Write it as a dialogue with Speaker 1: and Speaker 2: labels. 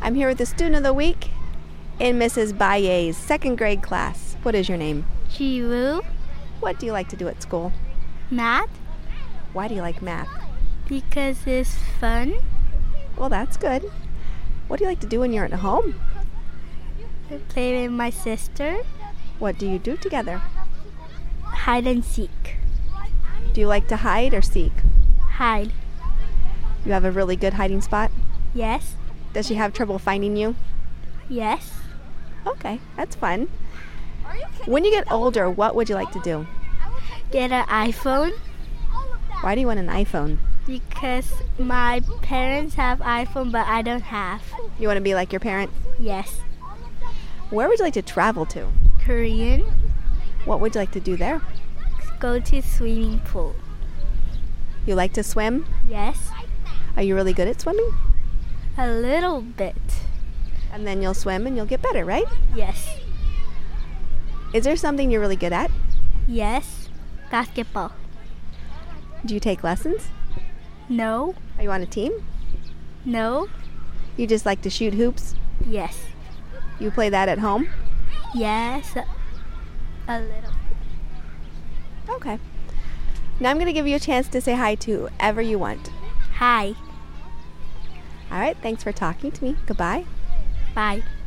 Speaker 1: I'm here with the student of the week in Mrs. Baye's second grade class. What is your name?
Speaker 2: Chiwu.
Speaker 1: What do you like to do at school?
Speaker 2: Math.
Speaker 1: Why do you like math?
Speaker 2: Because it's fun.
Speaker 1: Well, that's good. What do you like to do when you're at home?
Speaker 2: I play with my sister.
Speaker 1: What do you do together?
Speaker 2: Hide and seek.
Speaker 1: Do you like to hide or seek?
Speaker 2: Hide.
Speaker 1: You have a really good hiding spot?
Speaker 2: Yes.
Speaker 1: Does she have trouble finding you?
Speaker 2: Yes.
Speaker 1: Okay, that's fun. When you get older, what would you like to do?
Speaker 2: Get an iPhone.
Speaker 1: Why do you want an iPhone?
Speaker 2: Because my parents have iPhone, but I don't have.
Speaker 1: You want to be like your parents?
Speaker 2: Yes.
Speaker 1: Where would you like to travel to?
Speaker 2: Korean.
Speaker 1: What would you like to do there?
Speaker 2: Go to swimming pool.
Speaker 1: You like to swim?
Speaker 2: Yes.
Speaker 1: Are you really good at swimming?
Speaker 2: A little bit.
Speaker 1: And then you'll swim and you'll get better, right?
Speaker 2: Yes.
Speaker 1: Is there something you're really good at?
Speaker 2: Yes. Basketball.
Speaker 1: Do you take lessons?
Speaker 2: No.
Speaker 1: Are you on a team?
Speaker 2: No.
Speaker 1: You just like to shoot hoops?
Speaker 2: Yes.
Speaker 1: You play that at home?
Speaker 2: Yes. A little.
Speaker 1: Okay. Now I'm going to give you a chance to say hi to whoever you want.
Speaker 2: Hi.
Speaker 1: All right, thanks for talking to me. Goodbye.
Speaker 2: Bye.